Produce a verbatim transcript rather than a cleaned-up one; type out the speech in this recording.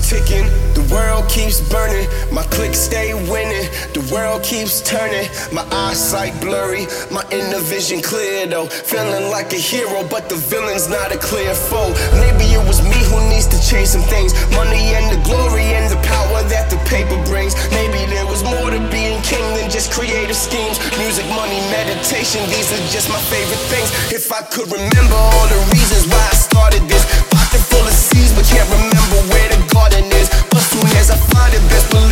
ticking, the world keeps burning. My click stay winning, the world keeps turning. My eyesight blurry, my inner vision clear though. Feeling like a hero, but the villain's not a clear foe. Maybe it was me who needs to chase some things. Money and the glory and the power that the paper brings. Maybe there was more to being king than just creative schemes. Music, money, meditation, these are just my favorite things. If I could remember all the reasons why I started this. Pocket full of seeds, but can't remember where the garden is. But soon as I find it, best believe